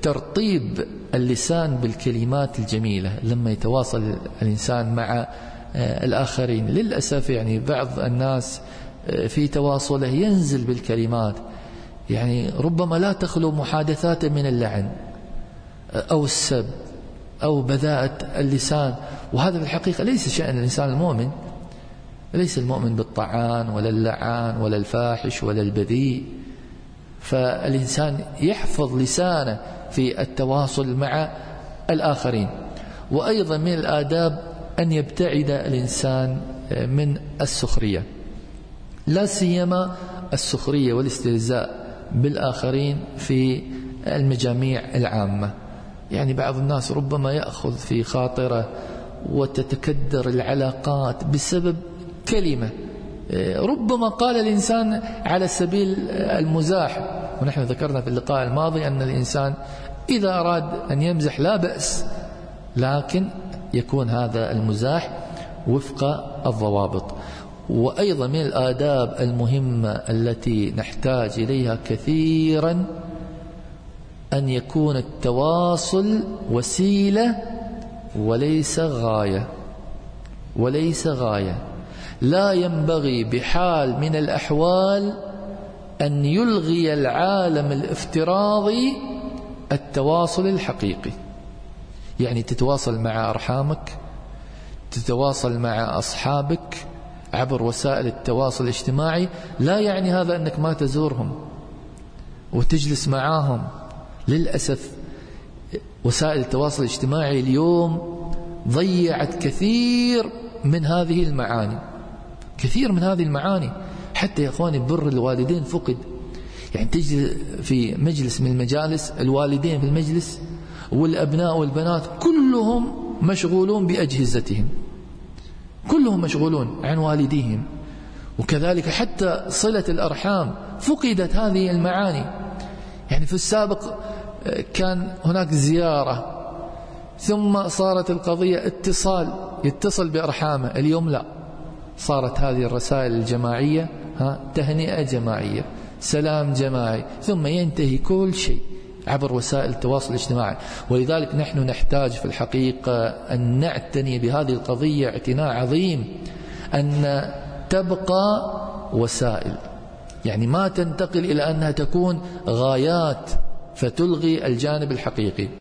ترطيب اللسان بالكلمات الجميلة لما يتواصل الإنسان مع الآخرين. للأسف يعني بعض الناس في تواصله ينزل بالكلمات، يعني ربما لا تخلو محادثات من اللعن أو السب أو بذاءة اللسان، وهذا في الحقيقة ليس شأن الإنسان المؤمن. ليس المؤمن بالطعان ولا اللعان ولا الفاحش ولا البذيء. فالإنسان يحفظ لسانه في التواصل مع الآخرين. وأيضا من الآداب أن يبتعد الإنسان من السخرية، لا سيما السخرية والاستهزاء بالآخرين في المجاميع العامة. يعني بعض الناس ربما يأخذ في خاطره وتتكدر العلاقات بسبب كلمة ربما قال الإنسان على سبيل المزاح. ونحن ذكرنا في اللقاء الماضي أن الإنسان إذا أراد أن يمزح لا بأس، لكن يكون هذا المزاح وفق الضوابط. وأيضا من الآداب المهمة التي نحتاج إليها كثيرا أن يكون التواصل وسيلة وليس غاية. وليس غاية. لا ينبغي بحال من الأحوال أن يلغي العالم الافتراضي التواصل الحقيقي. يعني تتواصل مع أرحامك، تتواصل مع أصحابك عبر وسائل التواصل الاجتماعي، لا يعني هذا أنك ما تزورهم وتجلس معاهم. للأسف وسائل التواصل الاجتماعي اليوم ضيعت كثير من هذه المعاني، كثير من هذه المعاني. حتى يا أخواني بر الوالدين فقد. يعني تجد في مجلس من المجالس الوالدين في المجلس والأبناء والبنات كلهم مشغولون بأجهزتهم، كلهم مشغولون عن والديهم. وكذلك حتى صلة الأرحام فقدت هذه المعاني. يعني في السابق كان هناك زيارة ثم صارت القضية يتصل بأرحامه. اليوم لا، صارت هذه الرسائل الجماعية تهنئة جماعية، سلام جماعي، ثم ينتهي كل شيء عبر وسائل التواصل الاجتماعي. ولذلك نحن نحتاج في الحقيقة أن نعتني بهذه القضية اعتناء عظيم، أن تبقى وسائل، يعني ما تنتقل إلى أنها تكون غايات فتلغي الجانب الحقيقي.